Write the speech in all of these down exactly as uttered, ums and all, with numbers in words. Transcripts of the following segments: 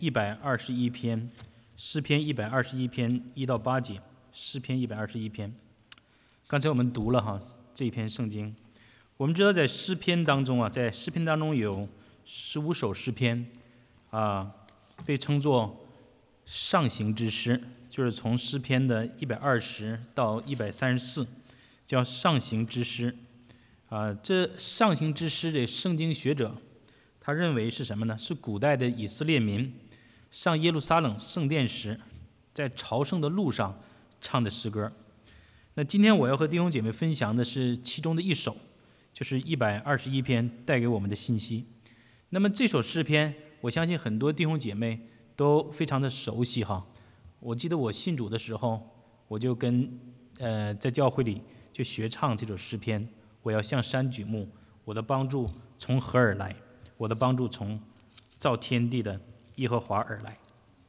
一百二十一篇，诗篇一百二十一篇一到八节，诗篇一百二十一篇。刚才我们读了哈这一篇圣经，我们知道在诗篇当中啊，在诗篇当中有十五首诗篇啊，被称作上行之诗，就是从诗篇的一百二十到一百三十四，叫上行之诗啊。这上行之诗的圣经学者他认为是什么呢？是古代的以色列民上耶路撒冷圣殿时，在朝圣的路上唱的诗歌。那今天我要和弟兄姐妹分享的是其中的一首，就是一百二十一篇带给我们的信息。那么这首诗篇，我相信很多弟兄姐妹都非常的熟悉哈。我记得我信主的时候，我就跟呃在教会里就学唱这首诗篇。我要向山举目，我的帮助从何而来？我的帮助从造天地的耶和华而来。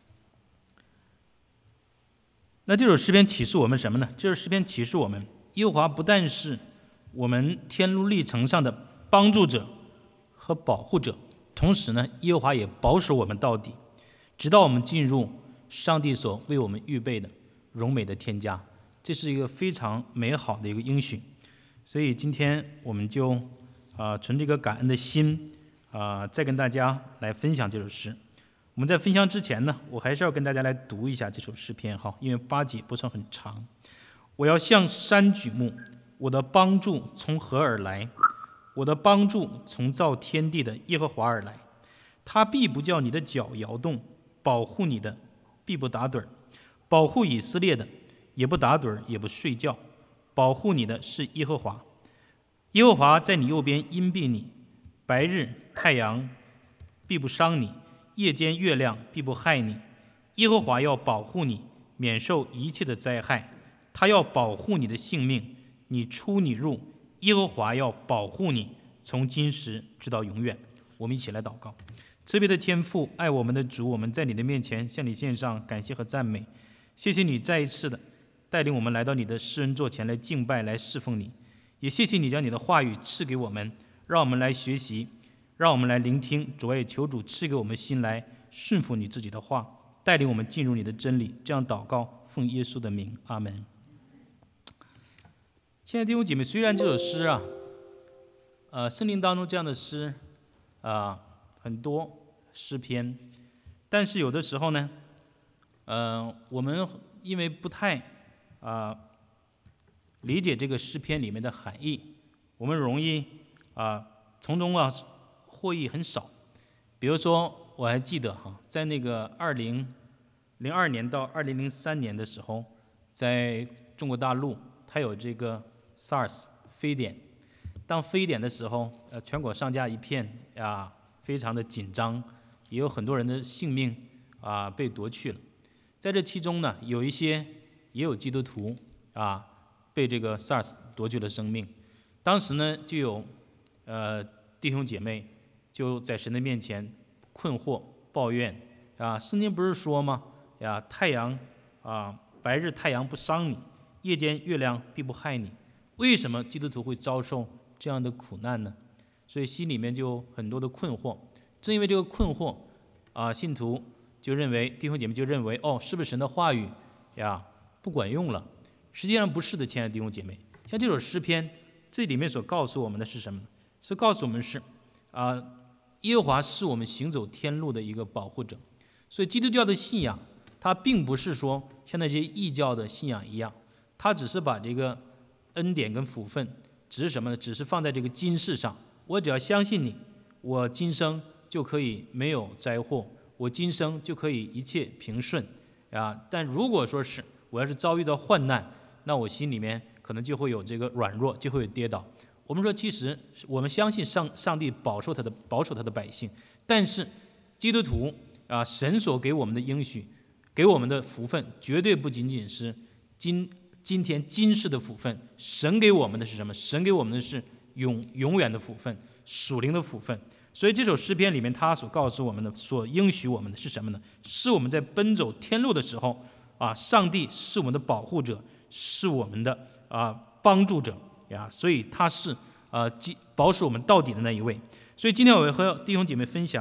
那这首诗篇启示我们什么呢？这首诗篇启示我们，耶和华不但是我们天路历程上的帮助者和保护者，同时呢，耶和华也保守我们到底，直到我们进入上帝所为我们预备的荣美的天家。这是一个非常美好的一个应许。所以今天我们就啊、呃、存着一个感恩的心啊、呃，再跟大家来分享这首诗。我们在分享之前呢，我还是要跟大家来读一下这首诗篇哈，因为八节不算很长。我要向山举目，我的帮助从何而来？我的帮助从造天地的耶和华而来。他必不叫你的脚摇动，保护你的必不打盹儿，保护以色列的也不打盹儿，也不睡觉。保护你的是耶和华，耶和华在你右边荫庇你，白日太阳必不伤你，夜间月亮必不害你。耶和华要保护你，免受一切的灾害。他要保护你的性命，你出你入，耶和华要保护你，从今时直到永远。我们一起来祷告。慈悲的天父，爱我们的主，我们在你的面前向你献上感谢和赞美。谢谢你再一次的带领我们来到你的施恩座前来敬拜，来侍奉你。也谢谢你将你的话语赐给我们，让我们来学习，让我们来聆听。主啊，也求主赐给我们心来顺服你自己的话，带领我们进入你的真理。这样祷告，奉耶稣的名，阿门。亲爱的弟兄姐妹，虽然这首诗啊，呃，圣经当中这样的诗啊、呃、很多诗篇，但是有的时候呢，呃，我们因为不太啊、呃、理解这个诗篇里面的含义，我们容易啊、呃、从中啊获益很少。比如说，我还记得哈，在那个二零零二年到二零零三年的时候，在中国大陆，它有这个 SARS 非典。当非典的时候，呃，全国上下一片啊，非常的紧张，也有很多人的性命啊被夺去了。在这其中呢，有一些也有基督徒啊被这个 SARS 夺去了生命。当时呢，就有呃弟兄姐妹就在神的面前困惑抱怨啊，圣经不是说吗？呀，太阳啊，白日太阳不伤你，夜间月亮必不害你。为什么基督徒会遭受这样的苦难呢？所以心里面就有很多的困惑。正因为这个困惑啊，信徒就认为，弟兄姐妹就认为，哦，是不是神的话语呀不管用了？实际上不是的，亲爱的弟兄姐妹。像这首诗篇，这里面所告诉我们的是什么呢？是告诉我们是啊，耶和华是我们行走天路的一个保护者。所以基督教的信仰，它并不是说像那些异教的信仰一样，它只是把这个恩典跟福分，只是什么呢？只是放在这个今世上。我只要相信你，我今生就可以没有灾祸，我今生就可以一切平顺啊。但如果说是我要是遭遇到患难，那我心里面可能就会有这个软弱，就会有跌倒。我们说，其实我们相信上上帝保守他的保守他的百姓，但是基督徒啊，神所给我们的应许，给我们的福分，绝对不仅仅是今今天今世的福分。神给我们的是什么？神给我们的是永永远的福分，属灵的福分。所以这首诗篇里面，他所告诉我们的，所应许我们的是什么呢？是我们在奔走天路的时候啊，上帝是我们的保护者，是我们的啊帮助者呀，所以他是啊保守我们到底的那一位。所以今天我要和弟兄姐妹分享啊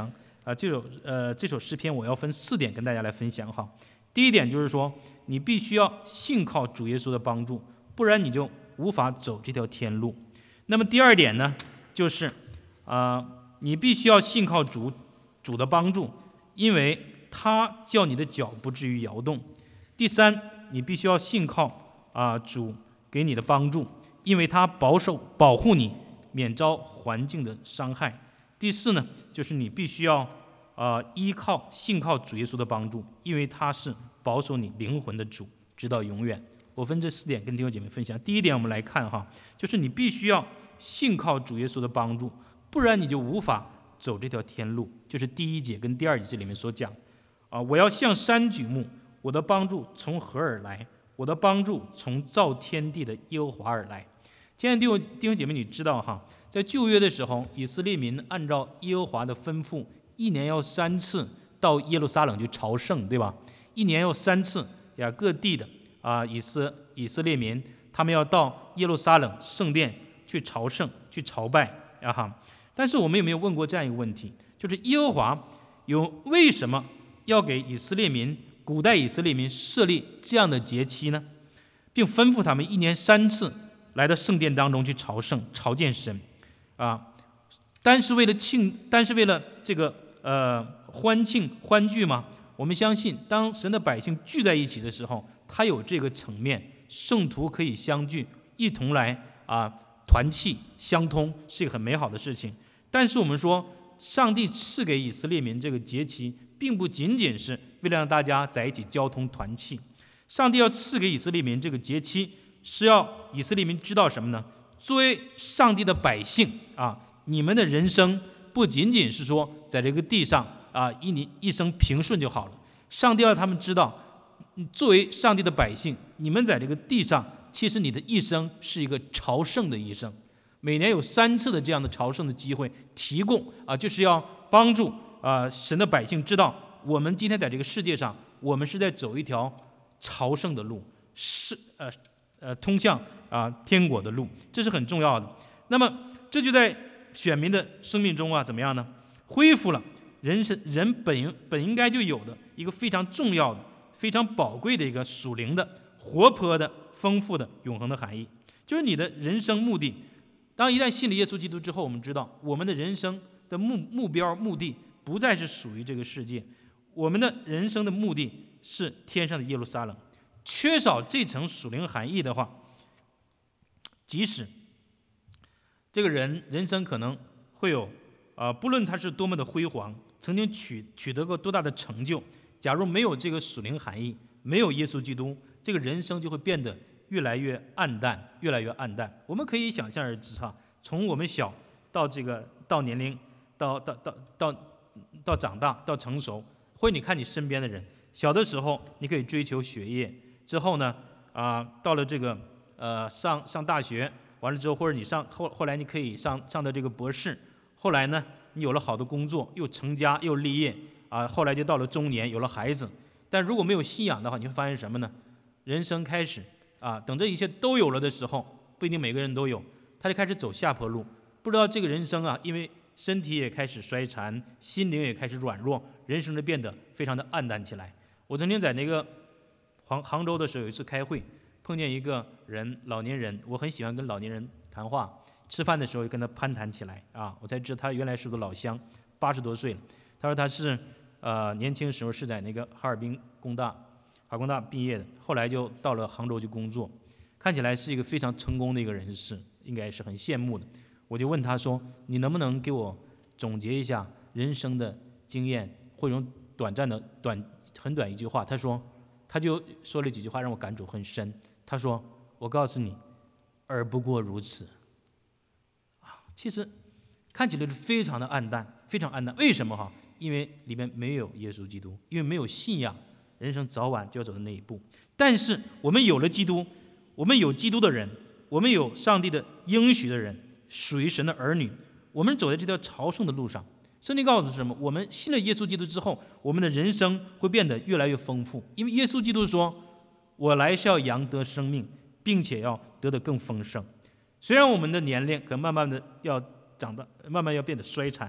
啊，这首呃这首诗篇我要分四点跟大家来分享哈。第一点就是说，你必须要信靠主耶稣的帮助，不然你就无法走这条天路。那么第二点呢，就是啊、呃，你必须要信靠主主的帮助，因为他叫你的脚不至于摇动。第三，你必须要信靠啊、呃、主给你的帮助，因为他保守保护你，免遭环境的伤害。第四呢，就是你必须要呃依靠信靠主耶稣的帮助，因为他是保守你灵魂的主，直到永远。我分这四点跟弟兄姐妹分享。第一点，我们来看哈，就是你必须要信靠主耶稣的帮助，不然你就无法走这条天路。就是第一节跟第二节这里面所讲啊，我要向山举目，我的帮助从何而来？我的帮助从造天地的耶和华而来。亲爱的弟兄弟兄姐妹，你知道哈，在旧约的时候，以色列民按照耶和华的吩咐，一年要三次到耶路撒冷去朝圣，对吧？一年要三次呀，各地的啊以色以色列民，他们要到耶路撒冷圣殿去朝圣、去朝拜呀哈。但是我们有没有问过这样一个问题，就是耶和华有为什么要给以色列民、古代以色列民设立这样的节期呢？并吩咐他们一年三次来到圣殿当中去朝圣、朝见神啊，单是为了庆，单是为了这个呃欢庆欢聚吗？我们相信，当神的百姓聚在一起的时候，他有这个层面，圣徒可以相聚，一同来啊团契相通，是一个很美好的事情。但是我们说，上帝赐给以色列民这个节期，并不仅仅是为了让大家在一起交通团契，上帝要赐给以色列民这个节期，是要以色列民知道什么呢？作为上帝的百姓啊，你们的人生不仅仅是说在这个地上啊一年一生平顺就好了。上帝要他们知道，作为上帝的百姓，你们在这个地上，其实你的一生是一个朝圣的一生。每年有三次的这样的朝圣的机会，提供啊，就是要帮助啊神的百姓知道，我们今天在这个世界上，我们是在走一条朝圣的路，是呃。呃，通向啊、呃、天国的路，这是很重要的。那么，这就在选民的生命中啊，怎么样呢？恢复了人是人本本应该就有的一个非常重要的、非常宝贵的一个属灵的、活泼的、丰富的、永恒的含义，就是你的人生目的。当一旦信了耶稣基督之后，我们知道我们的人生的目目标、目的不再是属于这个世界，我们的人生的目的是天上的耶路撒冷。缺少这层属灵含义的话，即使这个人人生可能会有啊、呃，不论他是多么的辉煌，曾经取取得过多大的成就，假如没有这个属灵含义，没有耶稣基督，这个人生就会变得越来越暗淡，越来越暗淡。我们可以想象而知哈，从我们小到这个到年龄，到到到到到长大，到成熟，或者你看你身边的人，小的时候你可以追求学业。之后呢，啊、呃，到了这个呃上上大学，完了之后，或者你上后后来你可以上上的这个博士，后来呢，你有了好的工作，又成家又立业啊、呃，后来就到了中年，有了孩子。但如果没有信仰的话，你会发现什么呢？人生开始啊、呃，等这一切都有了的时候，不一定每个人都有，他就开始走下坡路。不知道这个人生啊，因为身体也开始衰残，心灵也开始软弱，人生就变得非常的暗淡起来。我曾经在那个杭杭州的时候有一次开会，碰见一个人，老年人，我很喜欢跟老年人谈话，吃饭的时候就跟他攀谈起来啊，我才知道他原来是个老乡，八十多岁了。他说他是呃年轻时候是在那个哈尔滨工大、哈工大毕业的，后来就到了杭州去工作，看起来是一个非常成功的一个人士，应该是很羡慕的。我就问他说：“你能不能给我总结一下人生的经验，或者用短暂的短很短一句话？”他说。他就说了几句话让我感触很深。他说：“我告诉你，而不过如此。”啊，其实看起来是非常的暗淡，非常暗淡。为什么哈？因为里面没有耶稣基督，因为没有信仰，人生早晚就要走到那一步。但是我们有了基督，我们有基督的人，我们有上帝的应许的人，属于神的儿女，我们走在这条朝圣的路上。圣经告诉是什么？我们信了耶稣基督之后，我们的人生会变得越来越丰富，因为耶稣基督说：“我来是要扬得生命，并且要得得更丰盛。”虽然我们的年龄可能慢慢的要长大，慢慢要变得衰残，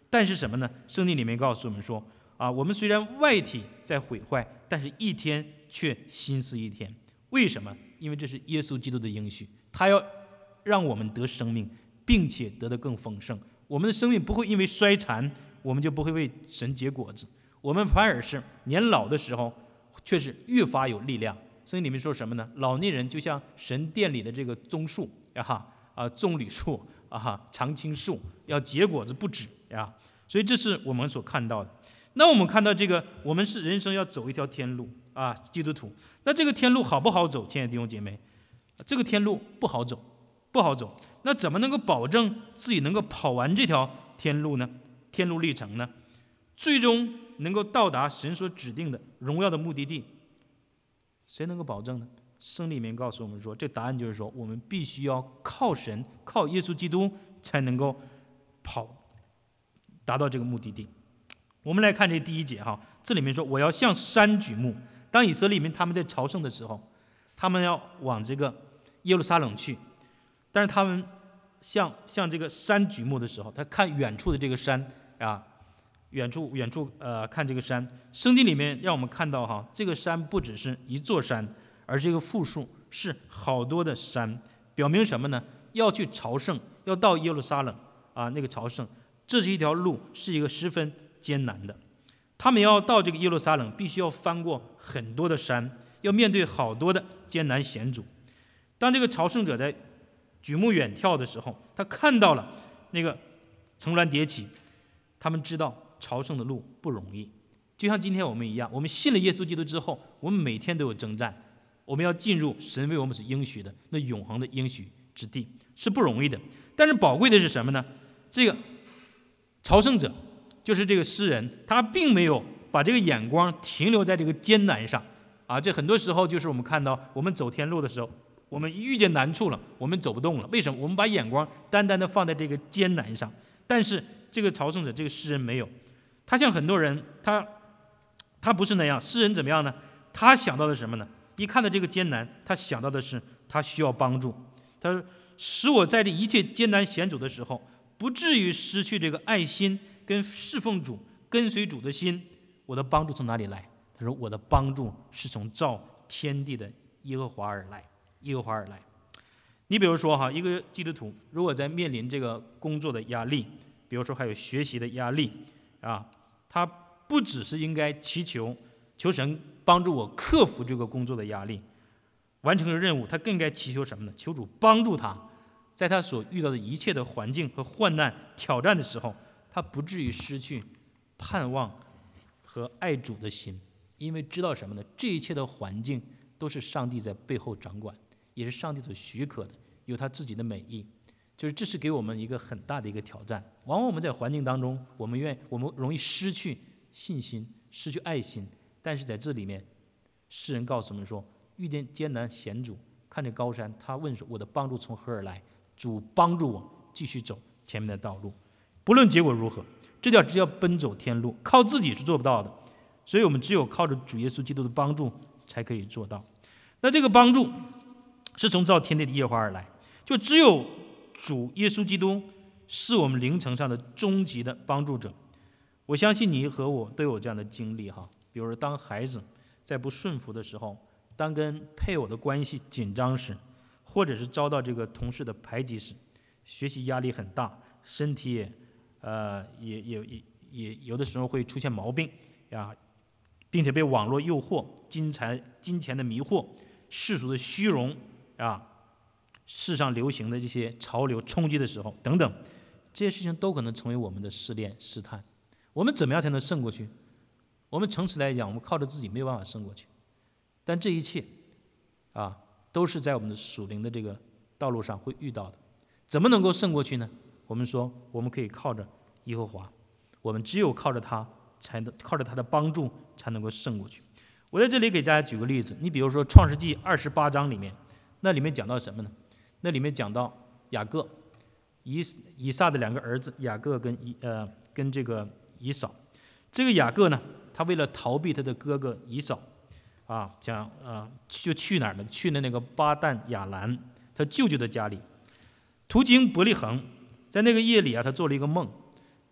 但是什么呢？圣经里面告诉我们说啊，我们虽然外体在毁坏，但是一天却新似一天。为什么？因为这是耶稣基督的应许，他要让我们得生命，并且得得更丰盛。我们的生命不会因为衰残，我们就不会为神结果子，我们反而是年老的时候却是越发有力量。圣经里面说什么呢？老年人就像神殿里的这个棕树啊，啊棕榈树啊，常青树，要结果子不止啊。所以这是我们所看到的。那我们看到这个，我们是人生要走一条天路啊，基督徒。那这个天路好不好走？亲爱的弟兄姐妹，这个天路不好走，不好走。那怎么能够保证自己能够跑完这条天路呢？天路历程呢？最终能够到达神所指定的荣耀的目的地，谁能够保证呢？圣经里面告诉我们说，这答案就是说，我们必须要靠神，靠耶稣基督，才能够跑达到这个目的地。我们来看这第一节哈，这里面说我要向山举目。当以色列民他们在朝圣的时候，他们要往这个耶路撒冷去，但是他们向向这个山举目的时候，他看远处的这个山啊，远处远处呃看这个山。圣经里面让我们看到哈，这个山不只是一座山，而是一个复数，是好多的山，表明什么呢？要去朝圣，要到耶路撒冷啊，那个朝圣，这是一条路，是一个十分艰难的。他们要到这个耶路撒冷，必须要翻过很多的山，要面对好多的艰难险阻。当这个朝圣者在举目远眺的时候，他看到了那个层峦叠起，他们知道朝圣的路不容易。就像今天我们一样，我们信了耶稣基督之后，我们每天都有征战，我们要进入神为我们所应许的那永恒的应许之地，是不容易的。但是宝贵的是什么呢？这个朝圣者就是这个诗人，他并没有把这个眼光停留在这个艰难上啊。这很多时候就是我们看到我们走天路的时候，我们一遇见难处了，我们走不动了。为什么？我们把眼光单单的放在这个艰难上。但是这个朝圣者，这个诗人没有，他像很多人，他他不是那样。诗人怎么样呢？他想到的是什么呢？一看到这个艰难，他想到的是他需要帮助。他说：“使我在这一切艰难险阻的时候，不至于失去这个爱心跟侍奉主、跟随主的心。我的帮助从哪里来？”他说：“我的帮助是从造天地的耶和华而来。耶和华而来。”你比如说哈，一个基督徒如果在面临这个工作的压力，比如说还有学习的压力啊，他不只是应该祈求求神帮助我克服这个工作的压力，完成了任务，他更应该祈求什么呢？求主帮助他，在他所遇到的一切的环境和患难挑战的时候，他不至于失去盼望和爱主的心，因为知道什么呢？这一切的环境都是上帝在背后掌管，也是上帝所许可的，有他自己的美意。就是这是给我们一个很大的一个挑战。往往我们在环境当中，我们愿我们容易失去信心，失去爱心。但是在这里面，诗人告诉我们说，遇见艰难险阻，看着高山，他问说：“我的帮助从何而来？”主帮助我继续走前面的道路，不论结果如何，这叫只要奔走天路，靠自己是做不到的。所以我们只有靠着主耶稣基督的帮助才可以做到。那这个帮助是从造天地的耶和华而来，就只有主耶稣基督是我们灵程上的终极的帮助者。我相信你和我都有这样的经历哈，比如说当孩子在不顺服的时候，当跟配偶的关系紧张时，或者是遭到这个同事的排挤时，学习压力很大，身体也呃也也也也有的时候会出现毛病呀，并且被网络诱惑、金钱金钱的迷惑、世俗的虚荣啊，世上流行的这些潮流冲击的时候等等，这些事情都可能成为我们的试炼试探。我们怎么样才能胜过去？我们诚实来讲，我们靠着自己没有办法胜过去。但这一切啊，都是在我们的属灵的这个道路上会遇到的。怎么能够胜过去呢？我们说，我们可以靠着耶和华，我们只有靠着他，才能靠着他的帮助，才能够胜过去。我在这里给大家举个例子，你比如说《创世纪》二十八章里面，那里面讲到什么呢？那里面讲到雅各、以以撒的两个儿子雅各跟以呃跟这个以扫。这个雅各呢，他为了逃避他的哥哥以扫，啊，想啊就去哪儿呢？去了那个巴旦亚兰，他舅舅的家里。途经伯利恒，在那个夜里啊，他做了一个梦，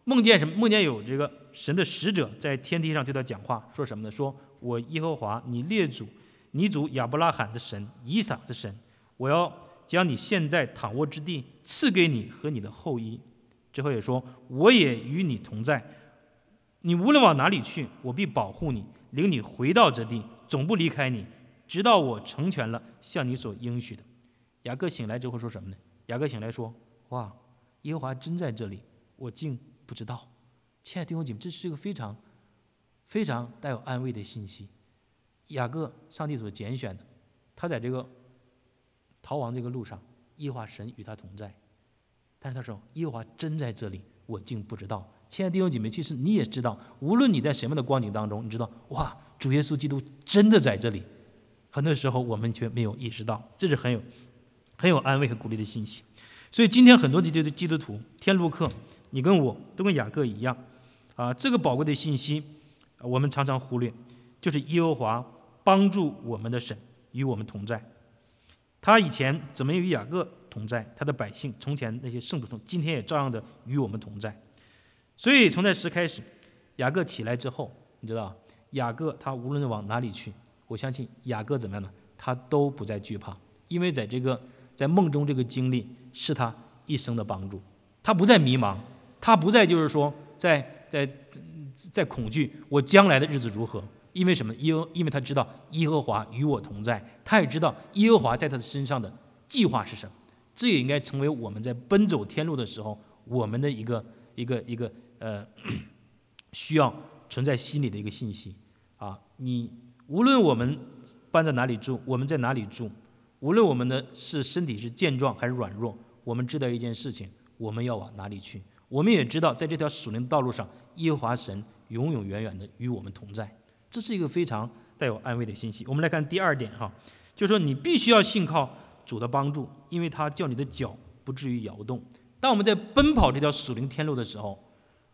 梦见什么？梦见有这个神的使者在天梯上对他讲话，说什么呢？说我耶和华你列祖你祖亚伯拉罕的神，以撒的神，我要将你现在躺卧之地赐给你和你的后裔。之后也说，我也与你同在，你无论往哪里去，我必保护你，领你回到这地，总不离开你，直到我成全了向你所应许的。雅各醒来之后说什么呢？雅各醒来说，哇，耶和华真在这里，我竟不知道。亲爱的弟兄姐妹，这是一个非常非常带有安慰的信息。雅各，上帝所拣选的，他在这个逃亡这个路上，耶和华神与他同在。但是他说，耶和华真在这里，我竟不知道。亲爱的弟兄姐妹，其实你也知道，无论你在什么样的光景当中，你知道，哇，主耶稣基督真的在这里。很多时候我们却没有意识到，这是很有很有安慰和鼓励的信息。所以今天很多基督基督徒天路客，你跟我都跟雅各一样啊，这个宝贵的信息我们常常忽略，就是耶和华帮助我们的神与我们同在。他以前怎么与雅各同在，他的百姓从前那些圣徒同，今天也照样的与我们同在。所以从那时开始，雅各起来之后，你知道雅各他无论往哪里去，我相信雅各怎么样呢？他都不再惧怕，因为在这个在梦中这个经历是他一生的帮助。他不再迷茫，他不再就是说在在在恐惧我将来的日子如何。因为什么？因因为他知道耶和华与我同在，他也知道耶和华在他的身上的计划是什么。这也应该成为我们在奔走天路的时候，我们的一个一个一个呃需要存在心里的一个信息啊！你无论我们搬在哪里住，我们在哪里住，无论我们的是身体是健壮还是软弱，我们知道一件事情，我们要往哪里去？我们也知道，在这条属灵的道路上，耶和华神永永远远的与我们同在。这是一个非常带有安慰的信息。我们来看第二点哈，就是说你必须要信靠主的帮助，因为他叫你的脚不至于摇动。当我们在奔跑这条属灵天路的时候，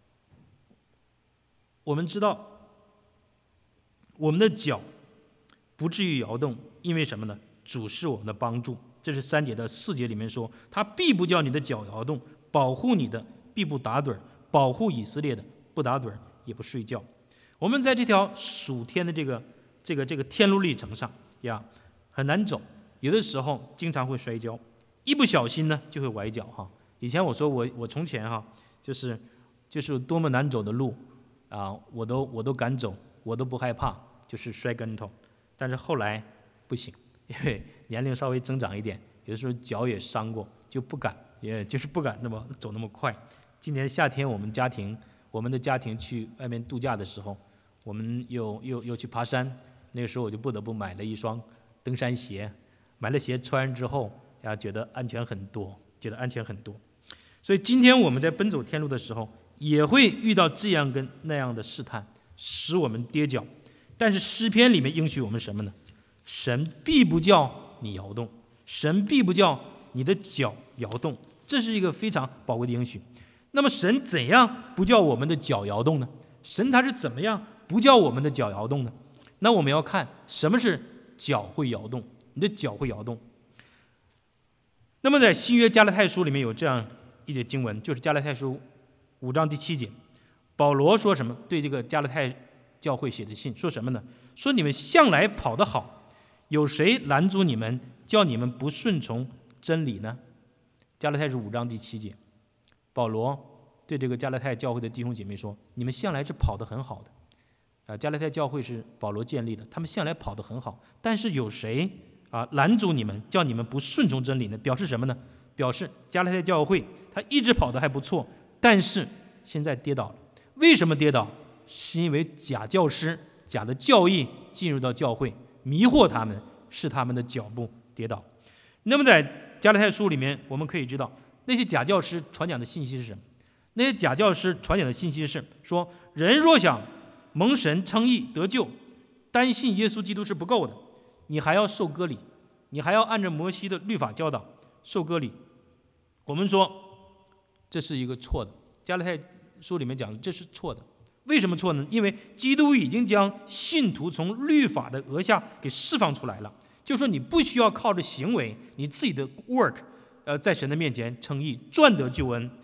我们知道我们的脚不至于摇动，因为什么呢？主是我们的帮助。这是三节的四节里面说，他必不叫你的脚摇动，保护你的必不打盹，保护以色列的不打盹也不睡觉。我们在这条属天的这个这个这个天路历程上呀，很难走，有的时候经常会摔跤，一不小心呢就会崴脚哈。以前我说我我从前哈，就是就是多么难走的路啊，我都我都敢走，我都不害怕，就是摔跟头。但是后来不行，因为年龄稍微增长一点，有的时候脚也伤过，就不敢，也就是不敢那么走那么快。今年夏天我们家庭我们的家庭去外面度假的时候，我们又又又去爬山，那个时候我就不得不买了一双登山鞋，买了鞋穿上之后呀，觉得安全很多，觉得安全很多。所以今天我们在奔走天路的时候，也会遇到这样跟那样的试探，使我们跌脚。但是诗篇里面应许我们什么呢？神必不叫你摇动，神必不叫你的脚摇动，这是一个非常宝贵的应许。那么神怎样不叫我们的脚摇动呢？神他是怎么样不叫我们的脚摇动呢？那我们要看什么是脚会摇动，你的脚会摇动。那么在新约加拉太书里面有这样一节经文，就是加拉太书五章第七节，保罗说什么？对这个加拉太教会写的信，说什么呢？说你们向来跑得好，有谁拦阻你们，叫你们不顺从真理呢？加拉太书五章第七节，保罗对这个加拉太教会的弟兄姐妹说，你们向来是跑得很好的啊，加拉太教会是保罗建立的，他们向来跑得很好，但是有谁啊拦阻你们，叫你们不顺从真理呢？表示什么呢？表示加拉太教会他一直跑得还不错，但是现在跌倒了。为什么跌倒？是因为假教师、假的教义进入到教会，迷惑他们，使他们的脚步跌倒。那么在加拉太书里面，我们可以知道那些假教师传讲的信息是什么？那些假教师传讲的信息是说，人若想蒙神称义得救，单信耶稣基督是不够的，你还要受割礼，你还要按照摩西的律法教导受割礼。我们说这是一个错的，加拉太书里面讲的这是错的。为什么错呢？因为基督已经将信徒从律法的軛下给释放出来了，就是说你不需要靠着行为，你自己的 work， 呃，在神的面前称义，赚得救恩。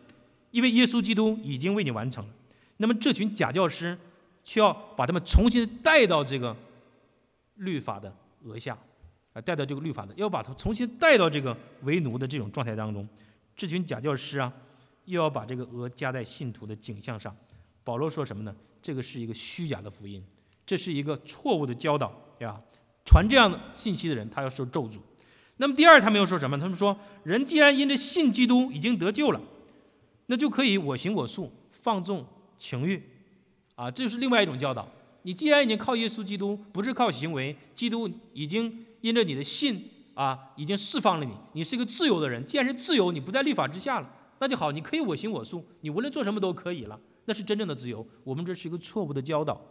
因为耶稣基督已经为你完成了。那么这群假教师却要把他们重新带到这个律法的额下，啊，带到这个律法的，要把他重新带到这个为奴的这种状态当中。这群假教师啊，又要把这个额加在信徒的景象上。保罗说什么呢？这个是一个虚假的福音，这是一个错误的教导呀！传这样的信息的人，他要受咒诅。那么第二，他们又说什么？他们说，人既然因着信基督已经得救了，那就可以我行我素，放纵情欲，啊，这就是另外一种教导。你既然已经靠耶稣基督，不是靠行为，基督已经因着你的信啊，已经释放了你，你是一个自由的人。既然是自由，你不在律法之下了，那就好，你可以我行我素，你无论做什么都可以了，那是真正的自由。我们这是一个错误的教导。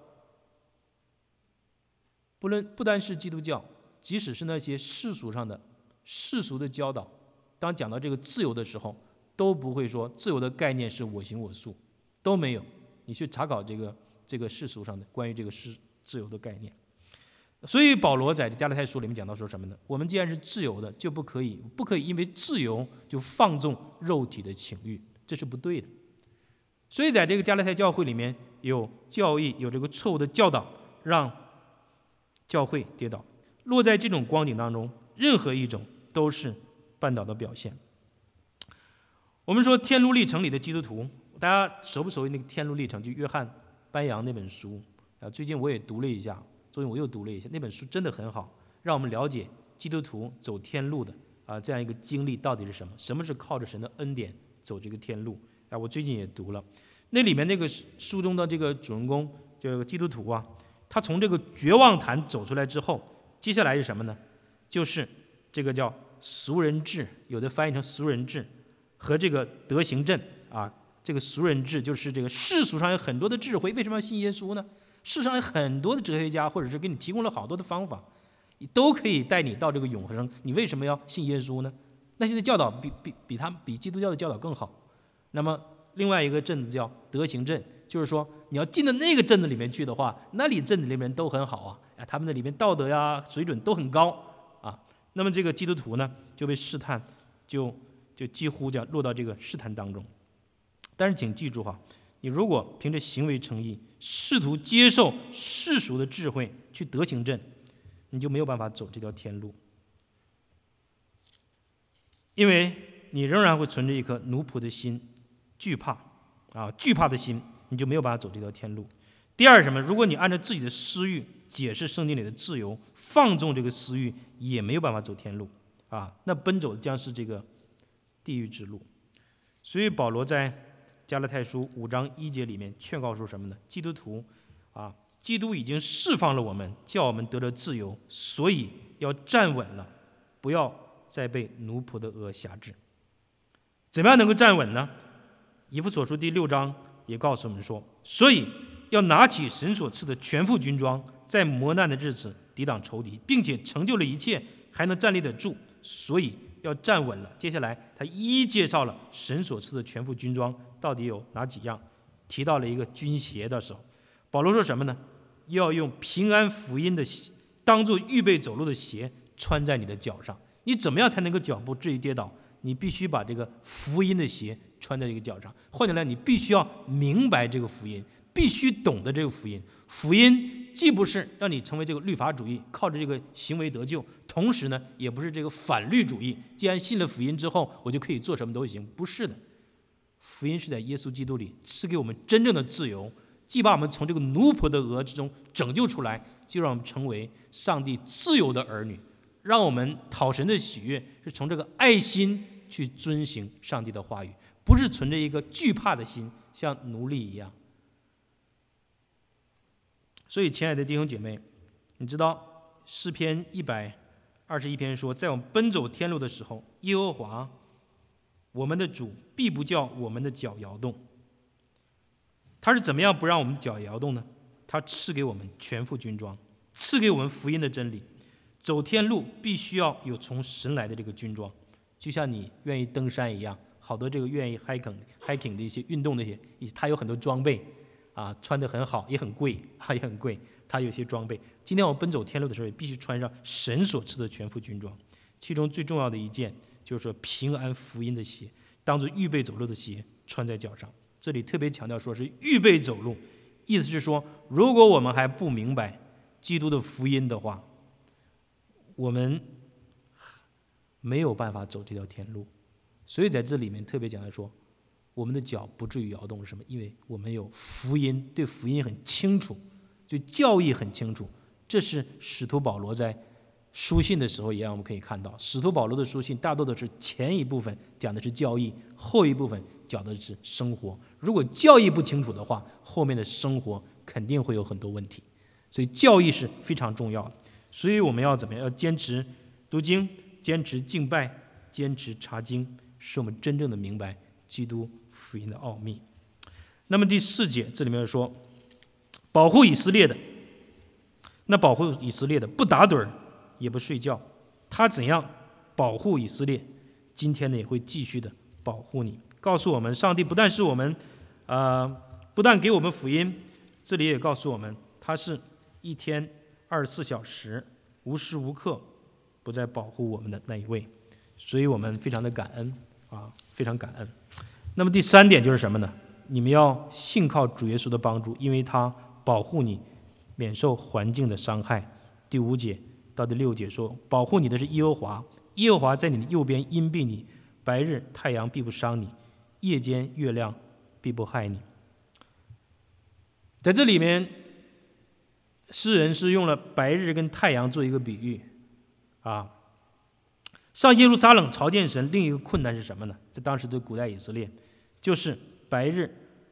不论不单是基督教，即使是那些世俗上的世俗的教导，当讲到这个自由的时候，都不会说自由的概念是我行我素，都没有。你去查考这个这个世俗上的关于这个世自由的概念。所以保罗在加拉太书里面讲到说什么呢？我们既然是自由的，就不可以不可以因为自由就放纵肉体的情欲，这是不对的。所以在这个加拉太教会里面有教义，有这个错误的教导，让教会跌倒。落在这种光景当中，任何一种都是绊倒的表现。我们说天路历程里的基督徒，大家熟不熟悉那个天路历程？就约翰班扬那本书啊，最近我也读了一下，最近我又读了一下，那本书真的很好，让我们了解基督徒走天路的啊这样一个经历到底是什么？什么是靠着神的恩典走这个天路？啊，我最近也读了，那里面那个书中的这个主人公，这个基督徒啊，他从这个绝望潭走出来之后，接下来是什么呢？就是这个叫俗人治，有的翻译成俗人治，和这个德行阵啊。这个俗人治就是这个世俗上有很多的智慧，为什么要信耶稣呢？世上有很多的哲学家，或者是给你提供了好多的方法，都可以带你到这个永生。你为什么要信耶稣呢？那些的教导比比比他比基督教的教导更好。那么另外一个镇子叫德行镇，就是说你要进到那个镇子里面去的话，那里镇子里面都很好啊，他们那里面道德呀水准都很高啊。那么这个基督徒呢就被试探，就就几乎就落到这个试探当中。但是请记住哈，你如果凭着行为诚意，试图接受世俗的智慧去德行镇，你就没有办法走这条天路，因为你仍然会存着一颗奴仆的心，惧怕啊，惧怕的心，你就没有办法走这条天路。第二是什么？如果你按照自己的私欲解释圣经里的自由，放纵这个私欲，也没有办法走天路啊，那奔走的将是这个地狱之路。所以保罗在加拉太书五章一节里面劝告说什么呢？基督徒啊，基督已经释放了我们，叫我们得了自由，所以要站稳了，不要再被奴仆的軛辖制。怎么样能够站稳呢？以弗所书第六章也告诉我们说，所以要拿起神所赐的全副军装，在磨难的日子抵挡仇敌，并且成就了一切，还能站立得住，所以要站稳了。接下来他一一介绍了神所赐的全副军装到底有哪几样，提到了一个军鞋的时候，保罗说什么呢？要用平安福音的鞋当做预备走路的鞋穿在你的脚上。你怎么样才能够脚不至于跌倒？你必须把这个福音的鞋穿在这个脚上。换句话来，你必须要明白这个福音，必须懂得这个福音。福音既不是让你成为这个律法主义，靠着这个行为得救，同时呢，也不是这个反律主义。既然信了福音之后，我就可以做什么都行，不是的。福音是在耶稣基督里赐给我们真正的自由，既把我们从这个奴仆的軛之中拯救出来，就让我们成为上帝自由的儿女，让我们讨神的喜悦是从这个爱心去遵行上帝的话语，不是存着一个惧怕的心，像奴隶一样。所以亲爱的弟兄姐妹，你知道诗篇一百二十一篇说，在我们奔走天路的时候，耶和华我们的主必不叫我们的脚摇动。他是怎么样不让我们的脚摇动呢？他赐给我们全副军装，赐给我们福音的真理。走天路必须要有从神来的这个军装，就像你愿意登山一样，好多这个愿意 hiking hiking 的一些运动的一些，他有很多装备啊，穿得很好，也很贵啊，也很贵。他有些装备。今天我们奔走天路的时候，也必须穿上神所赐的全副军装。其中最重要的一件，就是说平安福音的鞋，当作预备走路的鞋穿在脚上。这里特别强调说是预备走路，意思是说，如果我们还不明白基督的福音的话，我们没有办法走这条天路。所以在这里面特别讲的说，我们的脚不至于摇动，是什么？因为我们有福音，对福音很清楚，就教义很清楚。这是使徒保罗在书信的时候也让我们可以看到，使徒保罗的书信大多都是前一部分讲的是教义，后一部分讲的是生活。如果教义不清楚的话，后面的生活肯定会有很多问题。所以教义是非常重要的。所以我们要怎么样？要坚持读经，坚持敬拜，坚持查经，使我们真正的明白基督福音的奥秘。那么第四节这里面说，保护以色列的，那保护以色列的不打盹儿也不睡觉，他怎样保护以色列，今天呢也会继续的保护你。告诉我们，上帝不但是我们，呃，不但给我们福音，这里也告诉我们，他是一天二十四小时无时无刻不在保护我们的那一位，所以我们非常的感恩啊，非常感恩。那么第三点就是什么呢？你们要信靠主耶稣的帮助，因为他保护你免受环境的伤害。第五节到第六节说，保护你的是耶和华，耶和华在你的右边荫庇你，白日太阳必不伤你，夜间月亮必不害你。在这里面，诗人是用了白日跟太阳做一个比喻啊。上耶路撒冷朝见神，另一个困难是什么呢？在当时的古代以色列，就是白日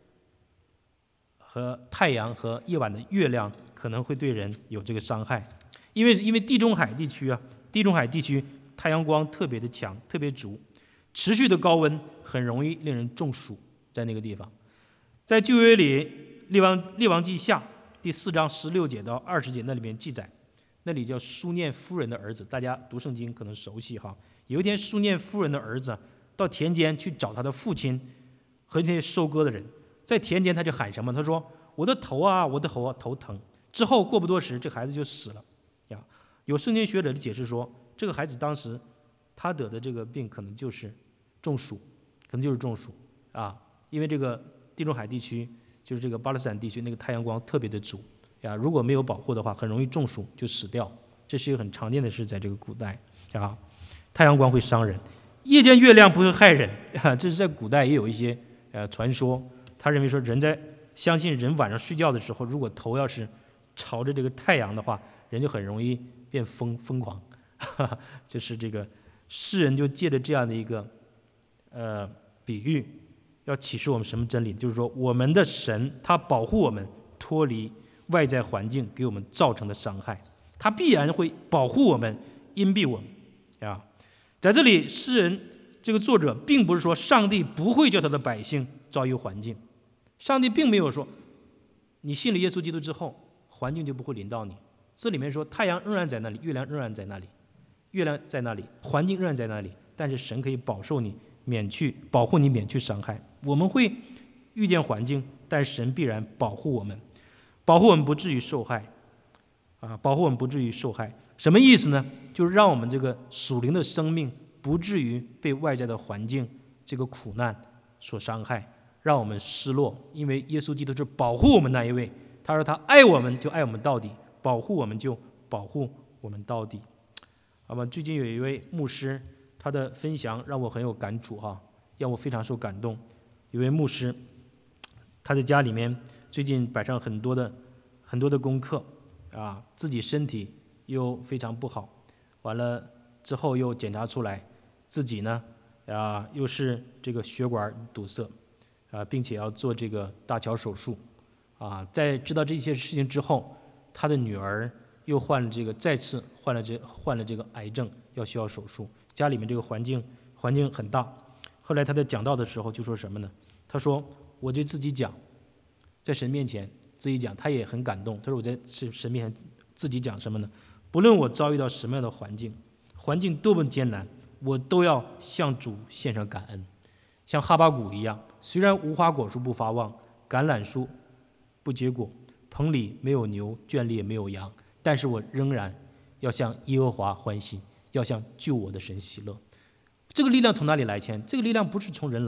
和太阳和夜晚的月亮可能会对人有这个伤害，因为因为地中海地区啊，地中海地区太阳光特别的强，特别足，持续的高温很容易令人中暑，在那个地方。在旧约里，列王列王记下第四章十六节到二十节那里面记载，那里叫书念夫人的儿子，大家读圣经可能熟悉哈。有一天，书念夫人的儿子到田间去找他的父亲和这些收割的人，在田间他就喊什么？他说：“我的头啊，我的头啊，头疼。”之后过不多时，这孩子就死了。呀，有圣经学者的解释说，这个孩子当时他得的这个病可能就是中暑，可能就是中暑啊，因为这个地中海地区就是这个巴勒斯坦地区那个太阳光特别的足呀，如果没有保护的话，很容易中暑就死掉。这是一个很常见的事，在这个古代啊，太阳光会伤人，夜间月亮不会害人啊，这是在古代也有一些呃传说，他认为说人在相信人晚上睡觉的时候，如果头要是朝着这个太阳的话，人就很容易变疯疯狂，哈哈，就是这个诗人就借着这样的一个呃比喻，要启示我们什么真理？就是说，我们的神他保护我们脱离外在环境给我们造成的伤害，他必然会保护我们，荫庇我们啊。在这里，诗人这个作者并不是说上帝不会叫他的百姓遭遇环境，上帝并没有说你信了耶稣基督之后，环境就不会临到你。这里面说太阳仍然在那里，月亮仍然在那里，月亮在那里，环境仍然在那里，但是神可以保受你，免去保护你，免去伤害。我们会遇见环境，但神必然保护我们，保护我们不至于受害啊，保护我们不至于受害。什么意思呢？就是让我们这个属灵的生命不至于被外在的环境这个苦难所伤害，让我们失落。因为耶稣基督是保护我们那一位，他说他爱我们就爱我们到底，保护我们就保护我们到底。那么最近有一位牧师，他的分享让我很有感触哈，让我非常受感动。有位牧师，他在家里面最近摆上很多的很多的功课啊，自己身体又非常不好，完了之后又检查出来自己呢啊又是这个血管堵塞啊，并且要做这个搭桥手术啊。在知道这些事情之后，他的女儿又患了这个再次患了这患了这个癌症，要需要手术。家里面这个环境环境很大。后来他在讲道的时候就说什么呢？他说我对自己讲，在神面前自己讲，他也很感动。他说我在神面前自己讲什么呢？不论我遭遇到什么样的环境，环境多么艰难，我都要向主献上感恩。像哈巴谷一样，虽然无花果树不发旺，橄榄树不结果，棚里没有牛，圈里也没有羊，但是我仍然要向耶和华欢喜，要向救我的神喜乐。这个力量从哪里来？钱？这个力量不是从人来的，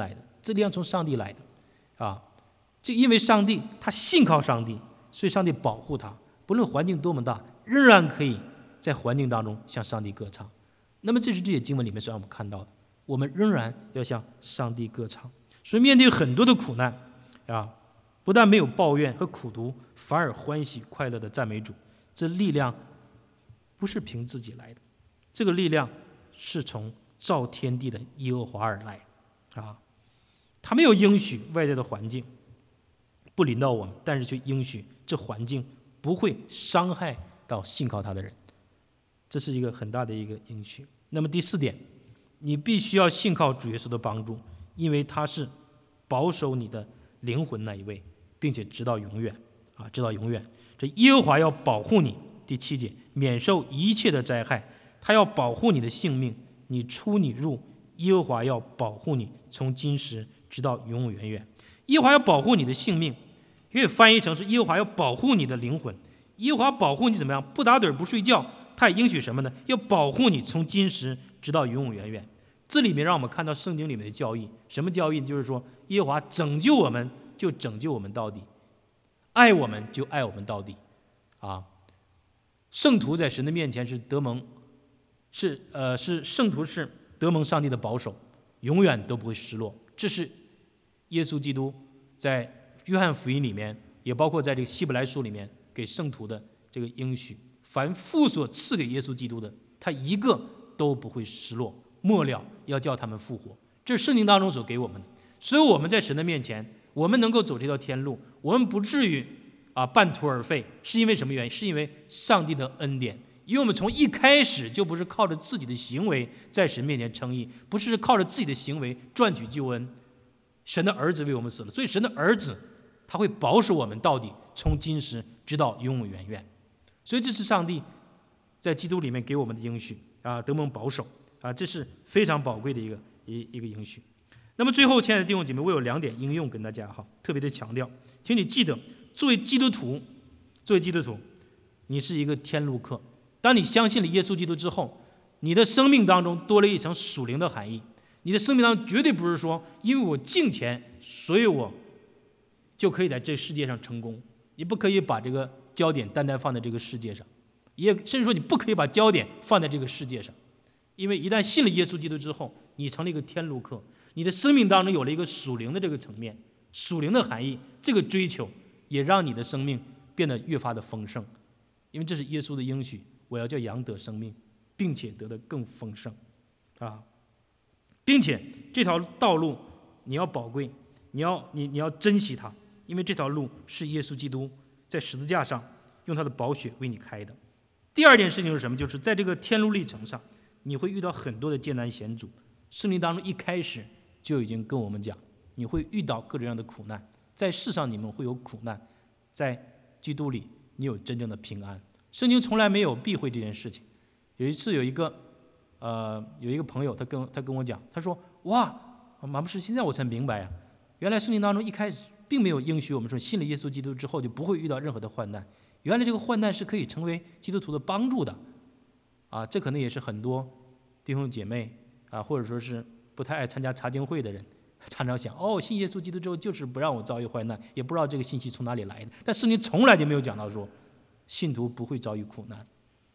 这力量从上帝来的啊！就因为上帝他信靠上帝，所以上帝保护他，不论环境多么大，仍然可以在环境当中向上帝歌唱。那么这是这些经文里面所让我们看到的，我们仍然要向上帝歌唱。所以面对很多的苦难啊，不但没有抱怨和苦读，反而欢喜快乐的赞美主。这力量不是凭自己来的，这个力量是从造天地的耶和华而来啊。他没有应许外在的环境不临到我们，但是却应许这环境不会伤害到信靠他的人，这是一个很大的一个应许。那么第四点，你必须要信靠主耶稣的帮助，因为他是保守你的灵魂那一位，并且直到永远啊，直到永远。这耶和华要保护你，第七节，免受一切的灾害，他要保护你的性命，你出你入，耶和华要保护你，从今时直到永永远远。耶和华要保护你的性命，可以翻译成是耶和华要保护你的灵魂。耶和华保护你怎么样？不打盹不睡觉。他也应许什么呢？要保护你从今时直到永永远远。这里面让我们看到圣经里面的教义。什么教义？就是说耶和华拯救我们就拯救我们到底，爱我们就爱我们到底啊！圣徒在神的面前是得蒙，是呃是圣徒是得蒙上帝的保守，永远都不会失落。这是耶稣基督在约翰福音里面，也包括在这个希伯来书里面给圣徒的这个应许。凡父所赐给耶稣基督的，他一个都不会失落，末了要叫他们复活。这是圣经当中所给我们的。所以我们在神的面前，我们能够走这条天路，我们不至于啊半途而废，是因为什么原因？是因为上帝的恩典。因为我们从一开始就不是靠着自己的行为在神面前称义，不是靠着自己的行为赚取救恩，神的儿子为我们死了，所以神的儿子他会保守我们到底，从今时直到永永远远。所以这是上帝在基督里面给我们的应许啊，得蒙保守啊，这是非常宝贵的一个一一个应许。那么最后，亲爱的弟兄姐妹，我有两点应用跟大家哈，特别的强调，请你记得，作为基督徒，作为基督徒，你是一个天路客。当你相信了耶稣基督之后，你的生命当中多了一层属灵的含义。你的生命当中绝对不是说，因为我敬虔，所以我就可以在这世界上成功。你不可以把这个焦点单单放在这个世界上，也甚至说你不可以把焦点放在这个世界上，因为一旦信了耶稣基督之后，你成了一个天路客，你的生命当中有了一个属灵的这个层面，属灵的含义，这个追求也让你的生命变得越发的丰盛，因为这是耶稣的应许，我要叫羊得生命，并且得得更丰盛啊！并且这条道路你要宝贵，你要你你要珍惜它，因为这条路是耶稣基督在十字架上用他的宝血为你开的。第二件事情是什么？就是在这个天路历程上，你会遇到很多的艰难险阻。圣经当中一开始就已经跟我们讲，你会遇到各种各样的苦难，在世上你们会有苦难，在基督里你有真正的平安。圣经从来没有避讳这件事情。有一次有一个呃有一个朋友，他跟他跟我讲，他说：“哇，马牧师，现在我才明白啊，原来圣经当中一开始并没有应许我们说信了耶稣基督之后就不会遇到任何的患难。原来这个患难是可以成为基督徒的帮助的，啊，这可能也是很多弟兄姐妹啊，或者说是不太爱参加查经会的人，常常想，哦，信耶稣基督之后就是不让我遭遇患难，也不知道这个信息从哪里来的。但圣经从来就没有讲到说，信徒不会遭遇苦难。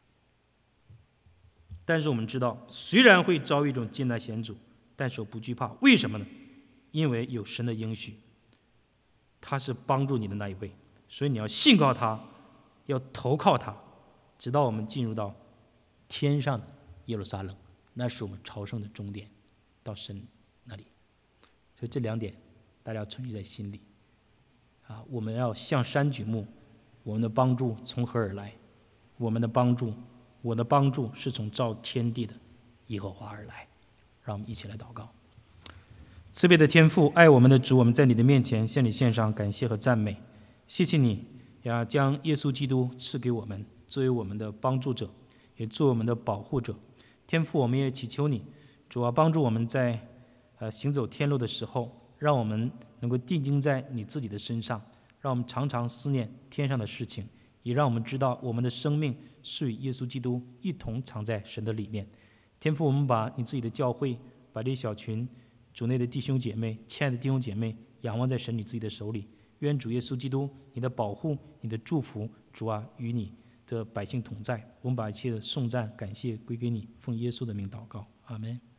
但是我们知道，虽然会遭遇一种艰难险阻，但是我不惧怕。为什么呢？因为有神的应许，他是帮助你的那一位，所以你要信靠他，要投靠他，直到我们进入到天上的耶路撒冷，那是我们朝圣的终点，到神那里。所以这两点大家要存记在心里啊！我们要向山举目，我们的帮助从何而来？我们的帮助，我的帮助是从造天地的耶和华而来。让我们一起来祷告。慈悲的天父，爱我们的主，我们在你的面前向你献上感谢和赞美。谢谢你呀，将耶稣基督赐给我们，作为我们的帮助者，也做我们的保护者。天父，我们也祈求你，主啊，帮助我们在呃行走天路的时候，让我们能够定睛在你自己的身上，让我们常常思念天上的事情，也让我们知道我们的生命是与耶稣基督一同藏在神的里面。天父，我们把你自己的教会，把这一小群主内的弟兄姐妹，亲爱的弟兄姐妹，仰望在神你自己的手里。愿主耶稣基督你的保护、你的祝福，主啊，与你的百姓同在。我们把一切的颂赞、感谢归给你，奉耶稣的名祷告，阿们。